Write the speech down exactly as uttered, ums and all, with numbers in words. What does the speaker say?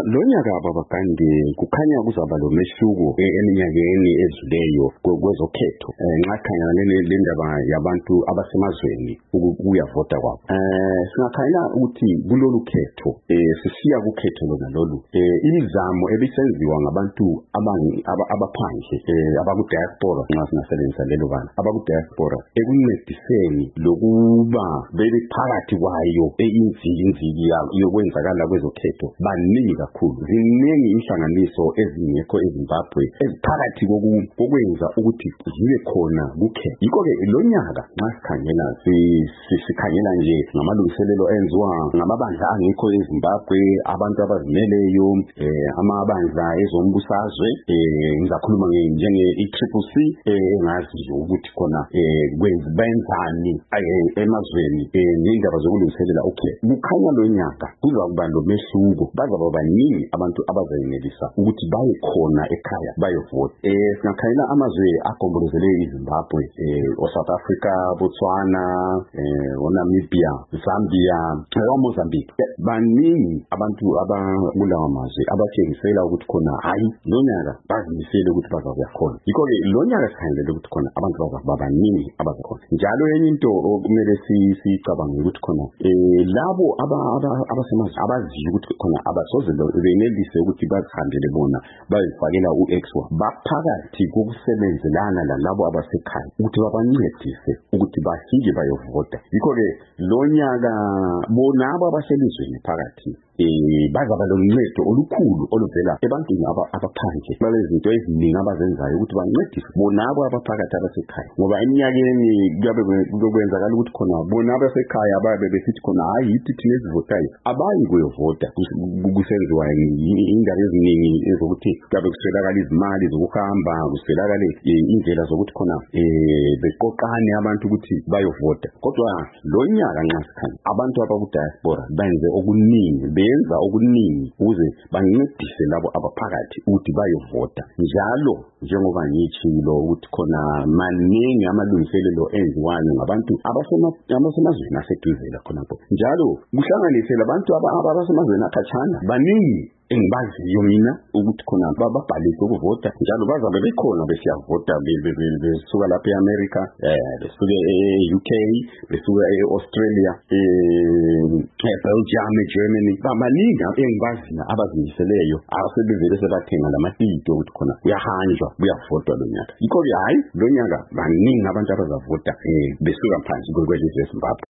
lo nyaka babagande kukhanya kuzaba lo mehluko eminyakeni edluleyo kwezokhetho nxa khanya le ndaba yabantu abasemazweni ukuyavota kwabo. Eh singakhanya ukuthi kulolu khetho eh sisiya kukhetho lona lolu eh imizamo ebisenziwa ngabantu abaphandle eh abaku diaspora nxa singasebenzisa lelo bana abaku diaspora ekuncediseni lokuba bebe phakathi kwayo einzinziki yokwenzakala kwezokhetho baningi kakhulu. Ziningi inhlanganiso ezingekho eZimbabwe eziphakathi kokwenza ukuthi zibe khona kukhetho. Yikho ke lo nyaka nxa sikhangela sikhangela nje ngamalungiselelo enziwa ngamabandla angekho eZimbabwe, abantu abazimeleyo, eh amabandla ezombusazwe, eh ngizakhuluma njenge i-Triple C engazi ukuthi khona eh kwenzani emazweni ngendaba zokulungiselela ukhetho. Kukhanya lo nyaka kuzokuba lo mehluko, bazaba baningi abantu abazayenelisa ukuthi baye khona ekhaya bayovota. Eh singakhayela amazwe agombolozele iZimbabwe, eh South Africa, Botswana, eh Namibia, Zambia, Mozambique. Baningi abantu abakulawa amazwe abatshengisela ukuthi khona hayi lo nyaka bazimisele ukuthi bazakuya khona. Yikho ke lo nyaka sikhangele ukuthi khona abantu bazaba baningi abazakhona. Njalo enye into okumele sicabange ukuthi khona eh labo abasemazweni abaziyo ukuthi khona abasoze benelise ukuthi bazihambele bona bayifakela uExwa baphakathi kokusebenzelana lalabo abasekhaya ukuthi babancedise ukuthi bafike bayovota. Yikho ke lo nyaka bona abaselizweni phakathi eh bazaba loncedo olukhulu oluvela ebantwini abaphandle balezinto eziningi abazenzayo ukuthi bancedise bona abaphakathi abasekhaya, ngoba eminyakeni kuyabe kuyokwenzakala ukuthi khona bona abasekhaya babe besithi khona hayi yithi thina esivotayo abayi kuyovota. Kusenziwa indaba eziningi ezokuthi kuyabe kuswelakala izimali zokuhamba, kuswelakala indlela zokuthi khona eh beqoqane abantu ukuthi bayovota. Kodwa lo nyaka nxa sikhanya abantu abaku diaspora benze okuningi, benza okuningi ukuze bancedise labo abaphakathi ukuthi bayovota. Njalo njengoba ngitshilo ukuthi khona maningi amalungiselelo enziwayo ngabantu abasemazweni aseduzela khonapho. Njalo kuhlanganise labantu abasemazweni akhatshana baningi engibaziyo mina ukuthi khona babhalise ukuvota, njalo bazabe bekhona besiyavota besuka lapha eAmerica, eh besuka e-U K, besuka e-Australia, eh Belgium, Germany. Bamaningi engibaziyo abazimiseleyo abasebevele sebathenga lamatito ukuthi khona kuyahanjwa kuyavotwa lo nyaka. Yikho ke hayi lo nyaka baningi abantu abazavota eh besuka phansi kwelizwe leZimbabwe.